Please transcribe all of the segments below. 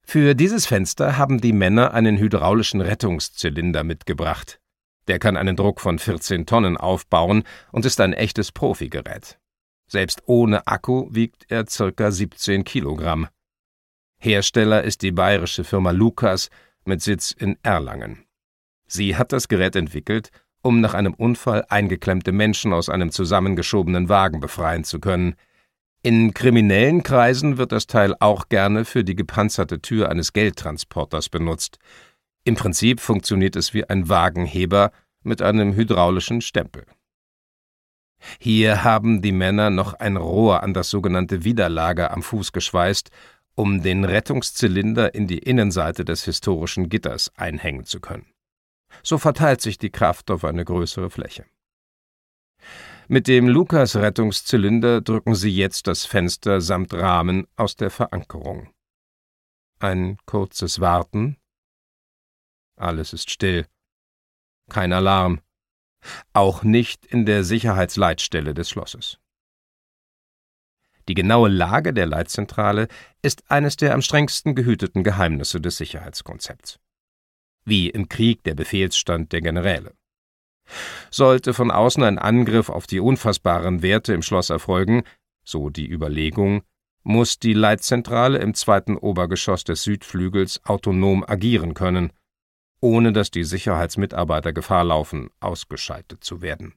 Für dieses Fenster haben die Männer einen hydraulischen Rettungszylinder mitgebracht. Der kann einen Druck von 14 Tonnen aufbauen und ist ein echtes Profigerät. Selbst ohne Akku wiegt er ca. 17 Kilogramm. Hersteller ist die bayerische Firma Lucas mit Sitz in Erlangen. Sie hat das Gerät entwickelt, um nach einem Unfall eingeklemmte Menschen aus einem zusammengeschobenen Wagen befreien zu können. In kriminellen Kreisen wird das Teil auch gerne für die gepanzerte Tür eines Geldtransporters benutzt. Im Prinzip funktioniert es wie ein Wagenheber mit einem hydraulischen Stempel. Hier haben die Männer noch ein Rohr an das sogenannte Widerlager am Fuß geschweißt, um den Rettungszylinder in die Innenseite des historischen Gitters einhängen zu können. So verteilt sich die Kraft auf eine größere Fläche. Mit dem Lucas-Rettungszylinder drücken sie jetzt das Fenster samt Rahmen aus der Verankerung. Ein kurzes Warten. Alles ist still. Kein Alarm. Auch nicht in der Sicherheitsleitstelle des Schlosses. Die genaue Lage der Leitzentrale ist eines der am strengsten gehüteten Geheimnisse des Sicherheitskonzepts. Wie im Krieg der Befehlsstand der Generäle. Sollte von außen ein Angriff auf die unfassbaren Werte im Schloss erfolgen, so die Überlegung, muss die Leitzentrale im 2. Obergeschoss des Südflügels autonom agieren können, ohne dass die Sicherheitsmitarbeiter Gefahr laufen, ausgeschaltet zu werden.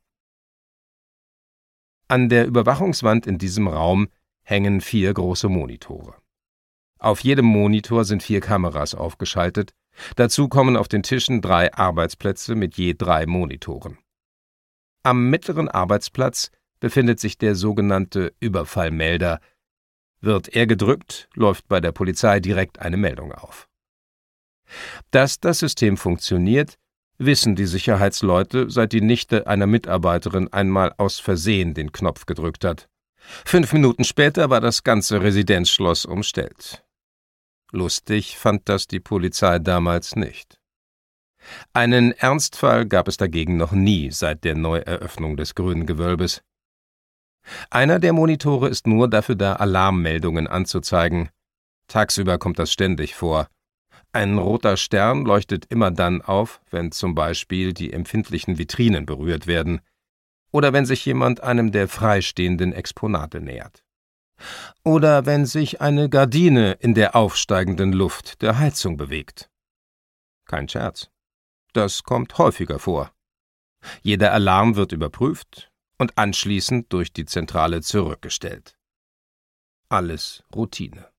An der Überwachungswand in diesem Raum hängen 4 große Monitore. Auf jedem Monitor sind 4 Kameras aufgeschaltet, dazu kommen auf den Tischen 3 Arbeitsplätze mit je 3 Monitoren. Am mittleren Arbeitsplatz befindet sich der sogenannte Überfallmelder. Wird er gedrückt, läuft bei der Polizei direkt eine Meldung auf. Dass das System funktioniert, wissen die Sicherheitsleute, seit die Nichte einer Mitarbeiterin einmal aus Versehen den Knopf gedrückt hat. 5 Minuten später war das ganze Residenzschloss umstellt. Lustig fand das die Polizei damals nicht. Einen Ernstfall gab es dagegen noch nie seit der Neueröffnung des Grünen Gewölbes. Einer der Monitore ist nur dafür da, Alarmmeldungen anzuzeigen. Tagsüber kommt das ständig vor. Ein roter Stern leuchtet immer dann auf, wenn zum Beispiel die empfindlichen Vitrinen berührt werden oder wenn sich jemand einem der freistehenden Exponate nähert. Oder wenn sich eine Gardine in der aufsteigenden Luft der Heizung bewegt. Kein Scherz. Das kommt häufiger vor. Jeder Alarm wird überprüft und anschließend durch die Zentrale zurückgestellt. Alles Routine.